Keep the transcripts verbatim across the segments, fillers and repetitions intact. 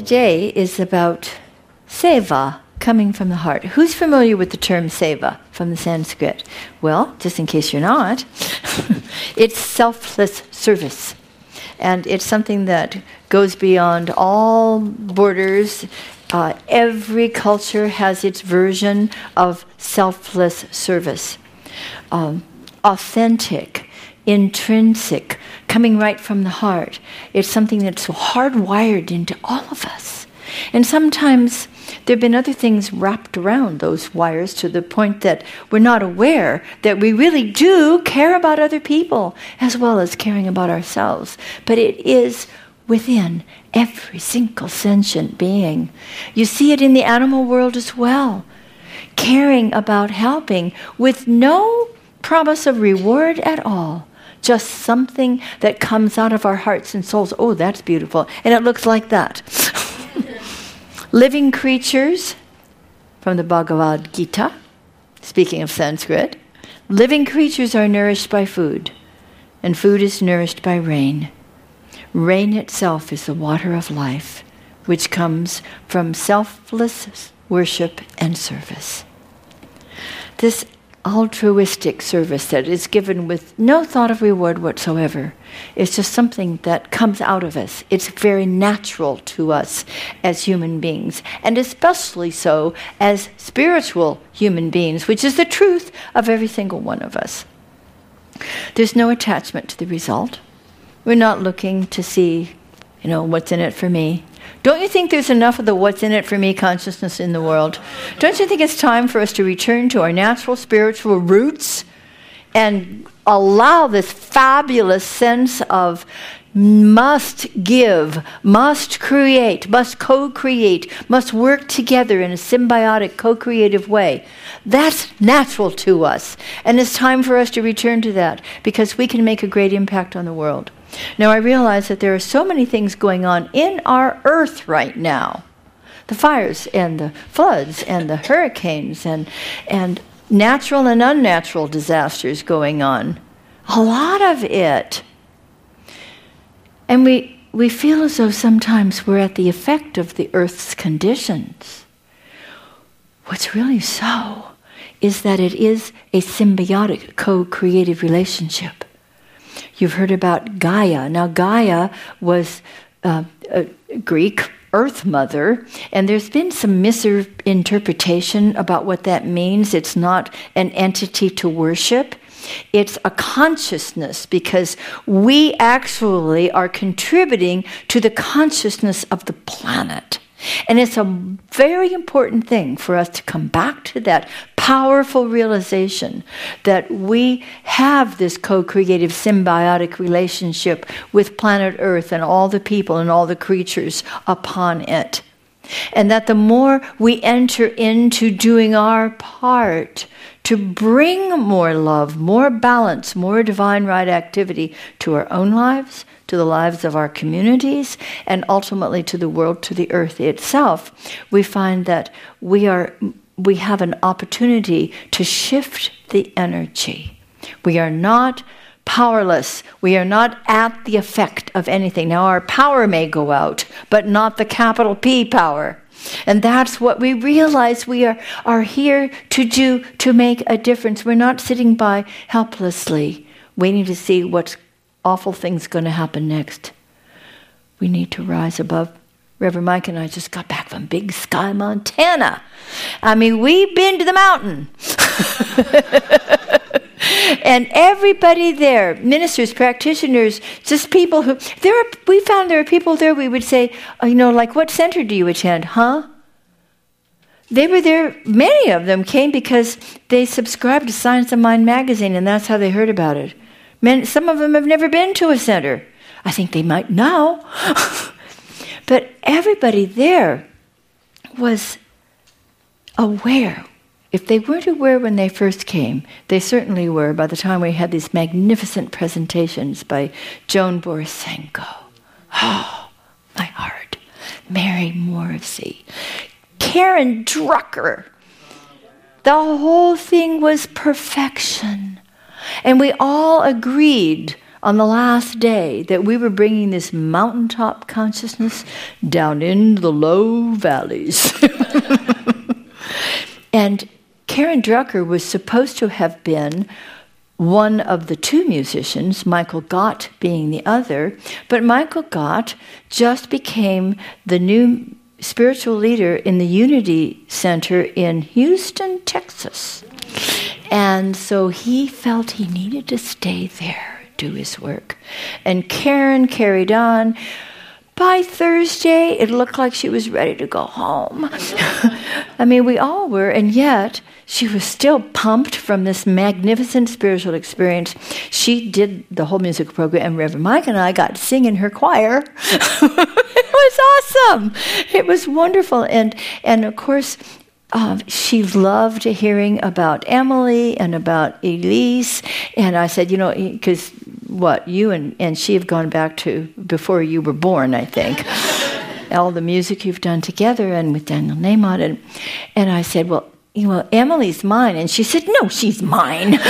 today is about seva, coming from the heart. Who's familiar with the term seva from the Sanskrit? Well, just in case you're not, it's selfless service. And it's something that goes beyond all borders. Uh, every culture has its version of selfless service. Um, authentic, intrinsic, coming right from the heart. It's something that's so hardwired into all of us. And sometimes there have been other things wrapped around those wires to the point that we're not aware that we really do care about other people as well as caring about ourselves. But it is within every single sentient being. You see it in the animal world as well. Caring about helping with no promise of reward at all. Just something that comes out of our hearts and souls. Oh, that's beautiful. And it looks like that. Living creatures, from the Bhagavad Gita, speaking of Sanskrit, living creatures are nourished by food, and food is nourished by rain. Rain itself is the water of life, which comes from selfless worship and service. This altruistic service that is given with no thought of reward whatsoever is just something that comes out of us. It's very natural to us as human beings, and especially so as spiritual human beings, which is the truth of every single one of us. There's no attachment to the result. We're not looking to see, you know, what's in it for me. Don't you think there's enough of the what's in it for me consciousness in the world? Don't you think it's time for us to return to our natural spiritual roots and allow this fabulous sense of must give, must create, must co-create, must work together in a symbiotic, co-creative way? That's natural to us. And it's time for us to return to that because we can make a great impact on the world. Now, I realize that there are so many things going on in our earth right now. The fires and the floods and the hurricanes and, and natural and unnatural disasters going on. A lot of it. And we, we feel as though sometimes we're at the effect of the earth's conditions. What's really so is that it is a symbiotic, co-creative relationship. You've heard about Gaia. Now, Gaia was uh, a Greek Earth Mother, and there's been some misinterpretation about what that means. It's not an entity to worship. It's a consciousness, because we actually are contributing to the consciousness of the planet. And it's a very important thing for us to come back to that powerful realization that we have this co-creative symbiotic relationship with planet Earth and all the people and all the creatures upon it. And that the more we enter into doing our part to bring more love, more balance, more divine right activity to our own lives, to the lives of our communities, and ultimately to the world, to the earth itself, we find that we are we have an opportunity to shift the energy. We are not powerless. We are not at the effect of anything. Now, our power may go out, but not the capital P power. And that's what we realize we are, are here to do, to make a difference. We're not sitting by helplessly, waiting to see what awful thing's going to happen next. We need to rise above. Reverend Mike and I just got back from Big Sky, Montana. I mean, we've been to the mountain. And everybody there, ministers, practitioners, just people who, there are, we found there are people there we would say, oh, you know, like, what center do you attend? Huh? They were there, many of them came because they subscribed to Science of Mind magazine, and that's how they heard about it. Men, some of them have never been to a center. I think they might now. But everybody there was aware. If they weren't aware when they first came, they certainly were by the time we had these magnificent presentations by Joan Borysenko. Oh, my heart. Mary Morrissey. Karen Drucker. The whole thing was perfection. And we all agreed on the last day that we were bringing this mountaintop consciousness down in the low valleys. And Karen Drucker was supposed to have been one of the two musicians, Michael Gott being the other, but Michael Gott just became the new spiritual leader in the Unity Center in Houston, Texas. And so he felt he needed to stay there, do his work. And Karen carried on. By Thursday, it looked like she was ready to go home. I mean, we all were, and yet she was still pumped from this magnificent spiritual experience. She did the whole music program, and Reverend Mike and I got to sing in her choir. It was awesome. It was wonderful. And, and of course, Um, she loved hearing about Emily and about Elise. And I said, you know, because what, you and, and she have gone back to before you were born, I think. All the music you've done together and with Daniel Nahmod. And, and I said, well, you know, Emily's mine. And she said, no, she's mine.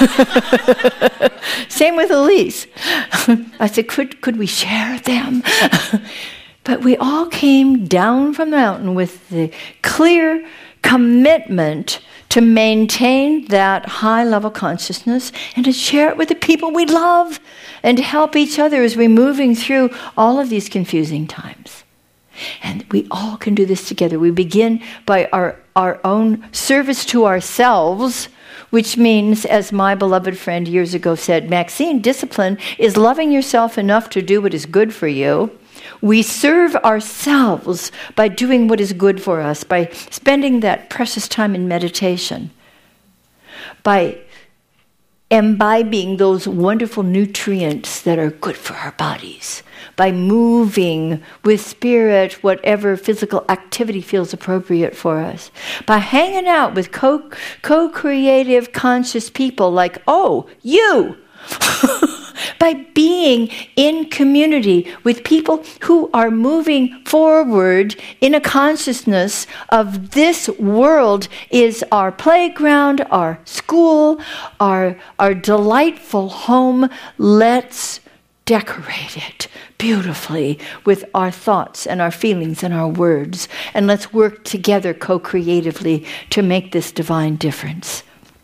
Same with Elise. I said, could, could we share them? But we all came down from the mountain with the clear commitment to maintain that high-level consciousness and to share it with the people we love and to help each other as we're moving through all of these confusing times. And we all can do this together. We begin by our, our own service to ourselves, which means, as my beloved friend years ago said, Maxine, discipline is loving yourself enough to do what is good for you. We serve ourselves by doing what is good for us, by spending that precious time in meditation, by imbibing those wonderful nutrients that are good for our bodies, by moving with spirit whatever physical activity feels appropriate for us, by hanging out with co- co-creative conscious people like, oh, you! By being in community with people who are moving forward in a consciousness of this world is our playground, our school, our, our delightful home. Let's decorate it beautifully with our thoughts and our feelings and our words. And let's work together co-creatively to make this divine difference.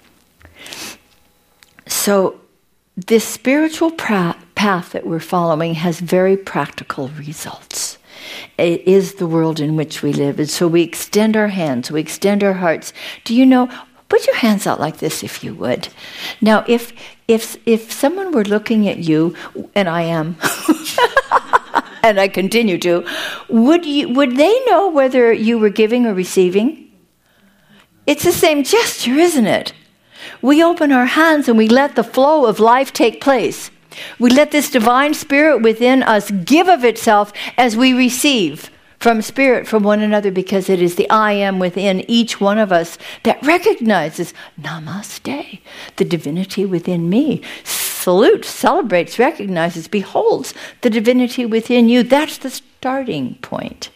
So, this spiritual pra- path that we're following has very practical results. It is the world in which we live. And so we extend our hands, we extend our hearts. Do you know, put your hands out like this if you would. Now, if if if someone were looking at you, and I am, and I continue to, would you would they know whether you were giving or receiving? It's the same gesture, isn't it? We open our hands and we let the flow of life take place. We let this divine spirit within us give of itself as we receive from spirit from one another, because it is the I am within each one of us that recognizes, namaste, the divinity within me. Salutes, celebrates, recognizes, beholds the divinity within you. That's the starting point.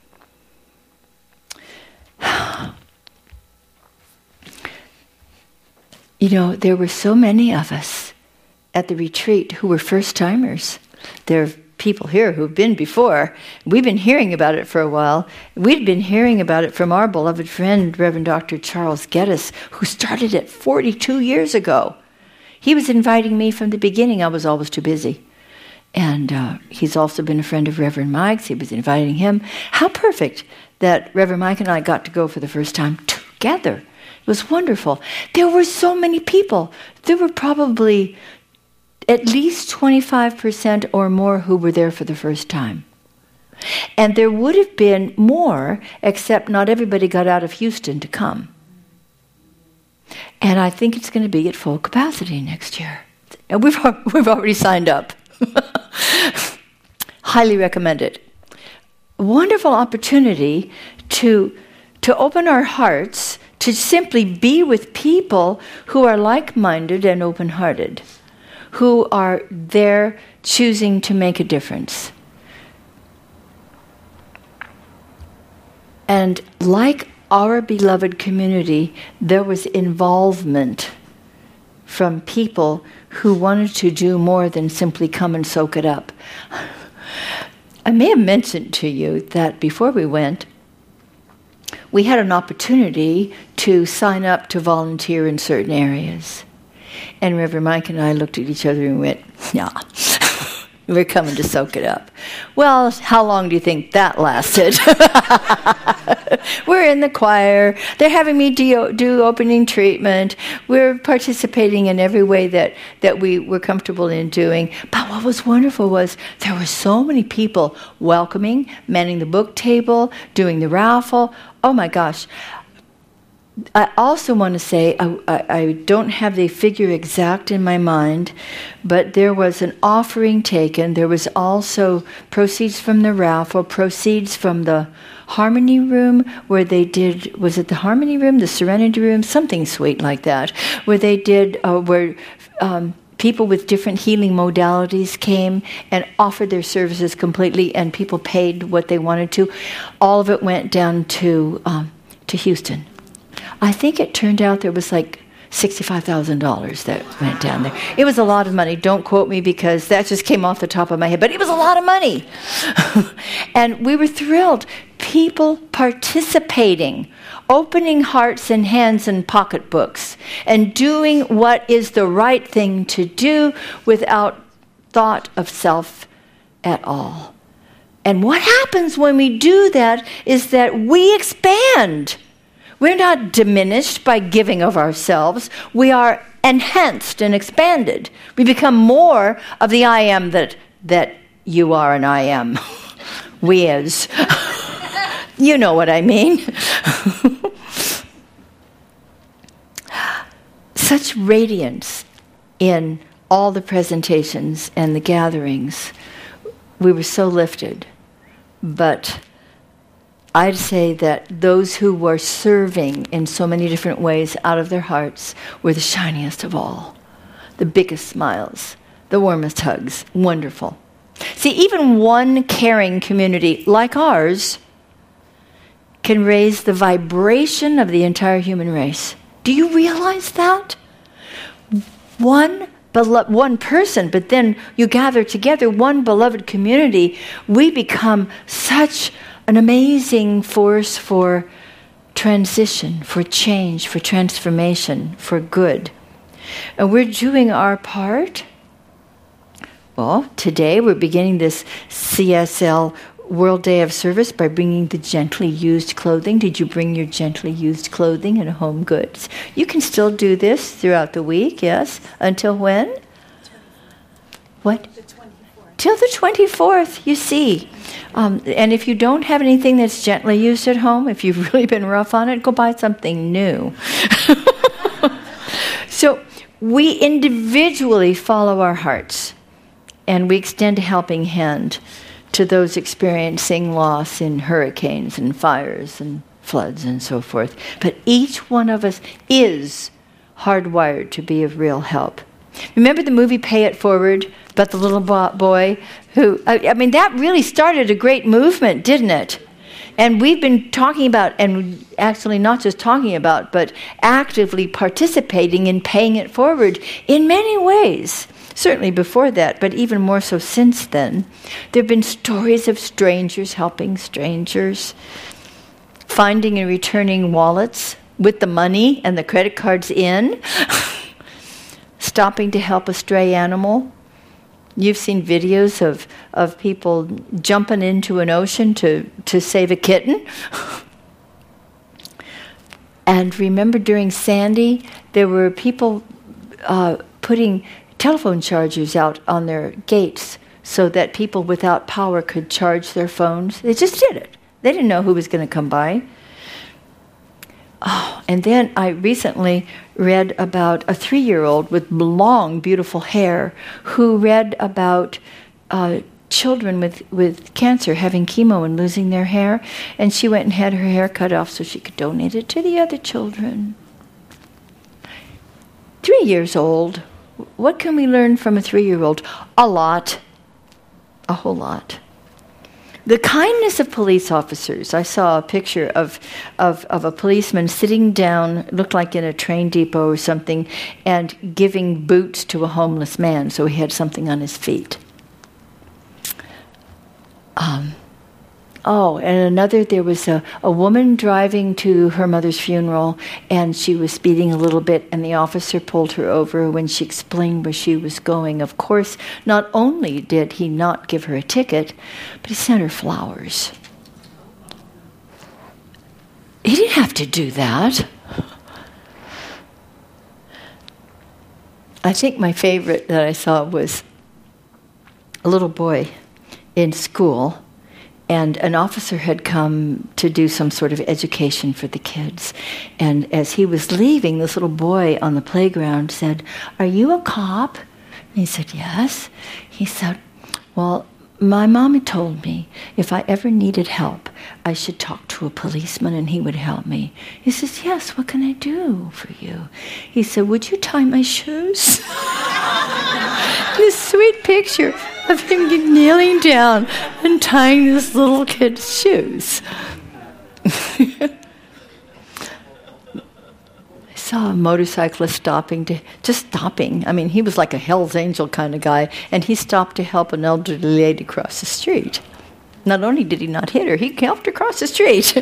You know, there were so many of us at the retreat who were first-timers. There are people here who've been before. We've been hearing about it for a while. We'd been hearing about it from our beloved friend, Reverend Doctor Charles Geddes, who started it forty-two years ago. He was inviting me from the beginning. I was always too busy. And uh, he's also been a friend of Reverend Mike's. He was inviting him. How perfect that Reverend Mike and I got to go for the first time together. It was wonderful. There were so many people. There were probably at least twenty-five percent or more who were there for the first time. And there would have been more, except not everybody got out of Houston to come. And I think it's going to be at full capacity next year. And we've, we've already signed up. Highly recommend it. Wonderful opportunity to, to open our hearts to simply be with people who are like-minded and open-hearted, who are there choosing to make a difference. And like our beloved community, there was involvement from people who wanted to do more than simply come and soak it up. I may have mentioned to you that before we went, we had an opportunity to sign up to volunteer in certain areas. And Reverend Mike and I looked at each other and went, yeah, we're coming to soak it up. Well, how long do you think that lasted? We're in the choir. They're having me do, do opening treatment. We're participating in every way that, that we were comfortable in doing. But what was wonderful was there were so many people welcoming, manning the book table, doing the raffle. Oh my gosh. I also want to say, I, I, I don't have the figure exact in my mind, but there was an offering taken. There was also proceeds from the raffle, proceeds from the Harmony Room, where they did, was it the Harmony Room, the Serenity Room, something sweet like that, where they did, uh, where um, people with different healing modalities came and offered their services completely, and people paid what they wanted to. All of it went down to um, to Houston. I think it turned out there was like sixty-five thousand dollars that went down there. It was a lot of money. Don't quote me because that just came off the top of my head, but it was a lot of money. And we were thrilled. People participating, opening hearts and hands and pocketbooks, and doing what is the right thing to do without thought of self at all. And what happens when we do that is that we expand. We're not diminished by giving of ourselves. We are enhanced and expanded. We become more of the I am that that you are and I am. We is. You know what I mean. Such radiance in all the presentations and the gatherings. We were so lifted. But I'd say that those who were serving in so many different ways out of their hearts were the shiniest of all. The biggest smiles, the warmest hugs, wonderful. See, even one caring community like ours can raise the vibration of the entire human race. Do you realize that? One belo- one person, but then you gather together, one beloved community, we become such an amazing force for transition, for change, for transformation, for good. And we're doing our part. Well, today we're beginning this C S L World Day of Service by bringing the gently used clothing. Did you bring your gently used clothing and home goods? You can still do this throughout the week, yes? Until when? What? The twenty-fourth. Till the twenty-fourth, you see. Um, and if you don't have anything that's gently used at home, if you've really been rough on it, go buy something new. So we individually follow our hearts, and we extend a helping hand to those experiencing loss in hurricanes and fires and floods and so forth. But each one of us is hardwired to be of real help. Remember the movie Pay It Forward about the little boy who, I, I mean, that really started a great movement, didn't it? And we've been talking about, and actually not just talking about, but actively participating in paying it forward in many ways. Certainly before that, but even more so since then. There have been stories of strangers helping strangers, finding and returning wallets with the money and the credit cards in, stopping to help a stray animal. You've seen videos of, of people jumping into an ocean to, to save a kitten. And remember during Sandy, there were people uh, putting telephone chargers out on their gates so that people without power could charge their phones. They just did it. They didn't know who was going to come by. Oh, and then I recently read about a three-year-old with long, beautiful hair who read about uh, children with, with cancer having chemo and losing their hair, and she went and had her hair cut off so she could donate it to the other children. Three years old. What can we learn from a three-year-old? A lot. A whole lot. The kindness of police officers. I saw a picture of, of, of a policeman sitting down, looked like in a train depot or something, and giving boots to a homeless man so he had something on his feet. Um, oh, and another, there was a, a woman driving to her mother's funeral, and she was speeding a little bit, and the officer pulled her over when she explained where she was going. Of course, not only did he not give her a ticket, but he sent her flowers. He didn't have to do that. I think my favorite that I saw was a little boy in school, and an officer had come to do some sort of education for the kids. And as he was leaving, this little boy on the playground said, "Are you a cop?" And he said, "Yes." He said, "Well, my mommy told me if I ever needed help, I should talk to a policeman and he would help me." He says, "Yes, what can I do for you?" He said, "Would you tie my shoes?" This sweet picture of him kneeling down and tying this little kid's shoes. I saw a motorcyclist stopping to, just stopping. I mean, he was like a Hell's Angel kind of guy, and he stopped to help an elderly lady cross the street. Not only did he not hit her, he helped her cross the street.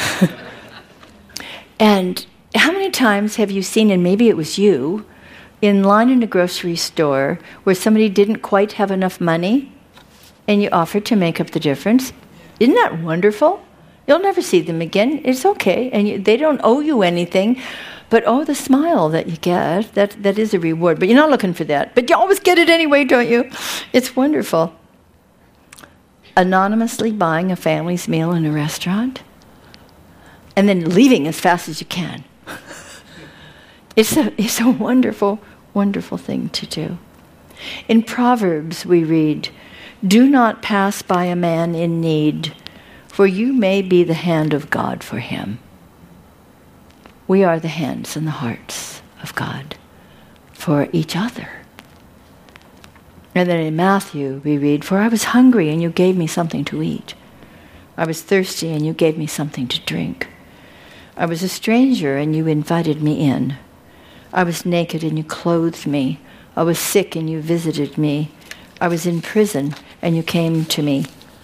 And how many times have you seen, and maybe it was you, in line in a grocery store where somebody didn't quite have enough money and you offered to make up the difference? Isn't that wonderful? You'll never see them again. It's okay. And you, they don't owe you anything. But oh, the smile that you get, that, that is a reward. But you're not looking for that. But you always get it anyway, don't you? It's wonderful. Anonymously buying a family's meal in a restaurant and then leaving as fast as you can. It's a, it's a wonderful, wonderful thing to do. In Proverbs we read, "Do not pass by a man in need, for you may be the hand of God for him." We are the hands and the hearts of God for each other. And then in Matthew we read, "For I was hungry and you gave me something to eat. I was thirsty and you gave me something to drink. I was a stranger and you invited me in. I was naked and you clothed me. I was sick and you visited me. I was in prison and you came to me."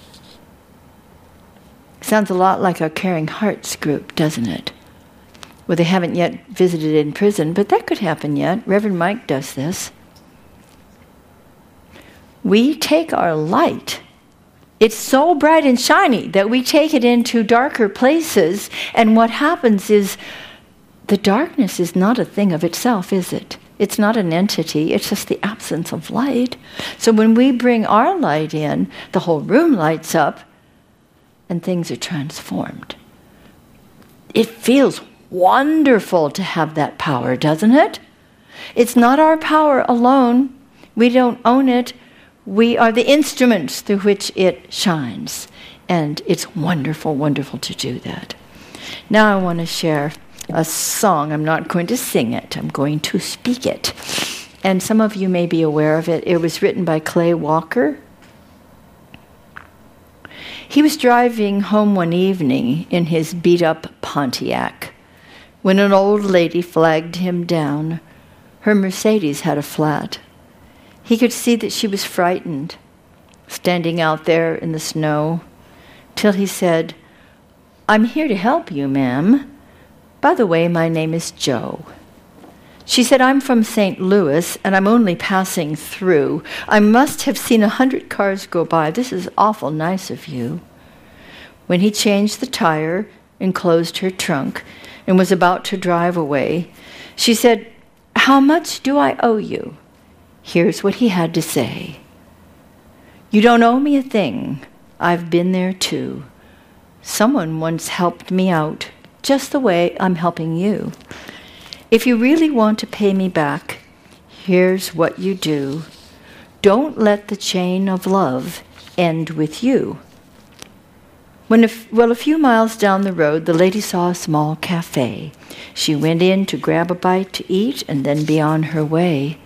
Sounds a lot like our Caring Hearts group, doesn't it? Well, they haven't yet visited in prison, but that could happen yet. Reverend Mike does this. We take our light. It's so bright and shiny that we take it into darker places, and what happens is the darkness is not a thing of itself, is it? It's not an entity. It's just the absence of light. So when we bring our light in, the whole room lights up and things are transformed. It feels wonderful to have that power, doesn't it? It's not our power alone. We don't own it. We are the instruments through which it shines. And it's wonderful, wonderful to do that. Now I want to share a song. I'm not going to sing it. I'm going to speak it. And some of you may be aware of it. It was written by Clay Walker. He was driving home one evening in his beat-up Pontiac when an old lady flagged him down. Her Mercedes had a flat. He could see that she was frightened, standing out there in the snow, till he said, "I'm here to help you, ma'am. By the way, my name is Joe." She said, "I'm from Saint Louis, and I'm only passing through. I must have seen a hundred cars go by. This is awful nice of you." When he changed the tire and closed her trunk and was about to drive away, she said, "How much do I owe you?" Here's what he had to say. "You don't owe me a thing. I've been there too. Someone once helped me out, just the way I'm helping you. If you really want to pay me back, here's what you do. Don't let the chain of love end with you." When a f- well, a few miles down the road, the lady saw a small cafe. She went in to grab a bite to eat and then be on her way.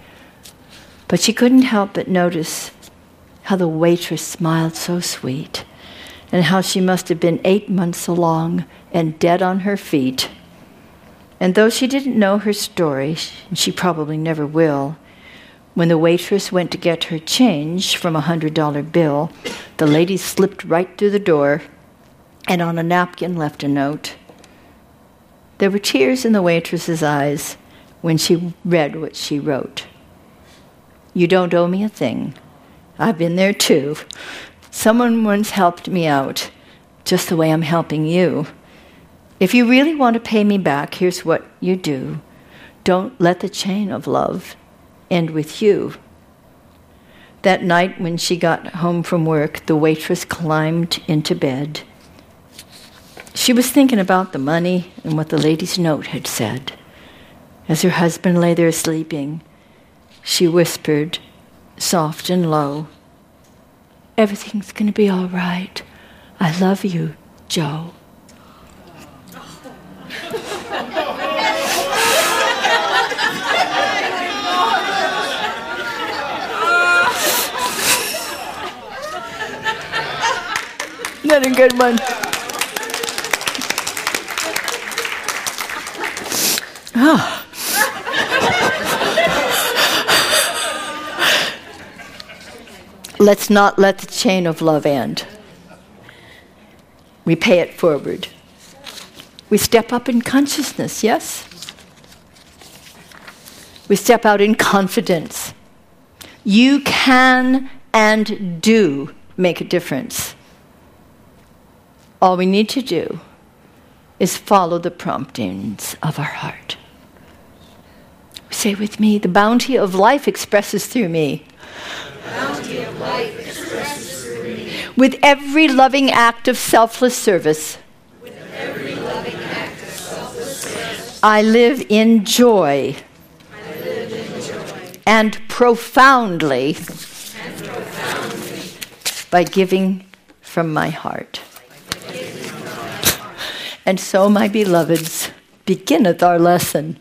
But she couldn't help but notice how the waitress smiled so sweet. and how she must have been eight months along and dead on her feet. And though she didn't know her story, and she probably never will, when the waitress went to get her change from a hundred dollar bill, the lady slipped right through the door and on a napkin left a note. There were tears in the waitress's eyes when she read what she wrote. You don't owe me a thing. I've been there too. Someone once helped me out, just the way I'm helping you. If you really want to pay me back, here's what you do. Don't let the chain of love end with you. That night when she got home from work, the waitress climbed into bed. She was thinking about the money and what the lady's note had said. As her husband lay there sleeping, she whispered, soft and low, everything's going to be all right. I love you, Joe. Not a good one. Oh. Let's not let the chain of love end. We pay it forward. We step up in consciousness, yes? We step out in confidence. You can and do make a difference. All we need to do is follow the promptings of our heart. Say with me, the bounty of life expresses through me. The bounty of life expresses through me. With every loving act of selfless service. With every loving act of selfless service. I live in joy. I live in joy. And profoundly. And profoundly. By giving from my heart. And so, my beloveds, beginneth our lesson.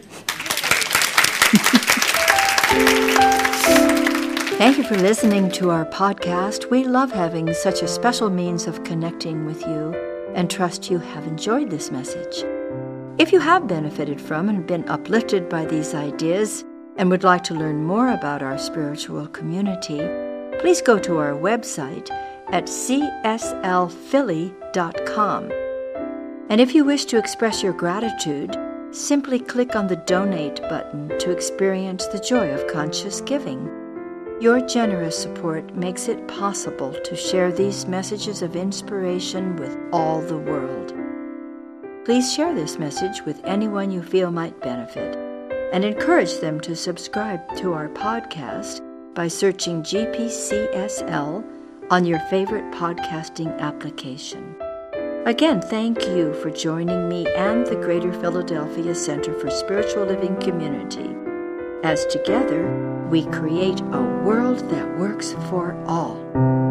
Thank you for listening to our podcast. We love having such a special means of connecting with you and trust you have enjoyed this message. If you have benefited from and been uplifted by these ideas and would like to learn more about our spiritual community, please go to our website at c s l philly dot com. And if you wish to express your gratitude, simply click on the Donate button to experience the joy of conscious giving. Your generous support makes it possible to share these messages of inspiration with all the world. Please share this message with anyone you feel might benefit, and encourage them to subscribe to our podcast by searching G P C S L on your favorite podcasting application. Again, thank you for joining me and the Greater Philadelphia Center for Spiritual Living Community, as together we create a world that works for all.